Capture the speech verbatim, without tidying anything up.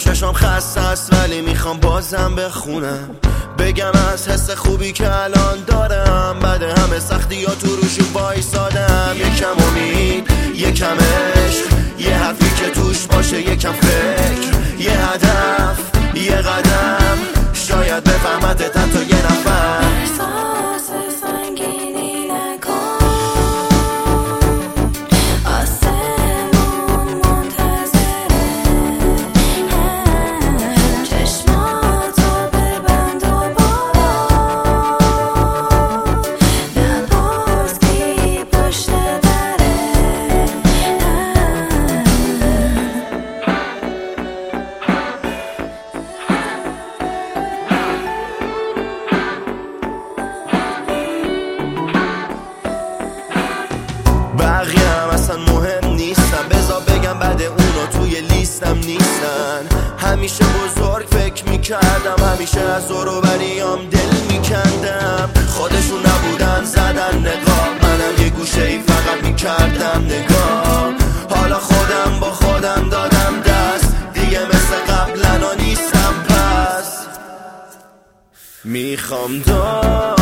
چشم خسته است ولی میخوام بازم بخونم، بگم از حس خوبی که الان دارم، بعد همه سختی ها تو روشو وایسادم. یکم امید، یکم عشق، یه حرفی که توش باشه، یکم فکر، یه هدف، یه قدم، شاید بفهمت حتی یه نفر. بقیه هم اصلا مهم نیستن، بذار بگم بعد اونا توی لیستم نیستن. همیشه بزرگ فکر میکردم، همیشه از دوروبریام دل میکندم، خودشون نبودن زدن نقاب، منم یه گوشه ای فقط میکردم نگاه. حالا خودم با خودم دادم دست، دیگه مثل قبلنا نیستم، پس میخوام دار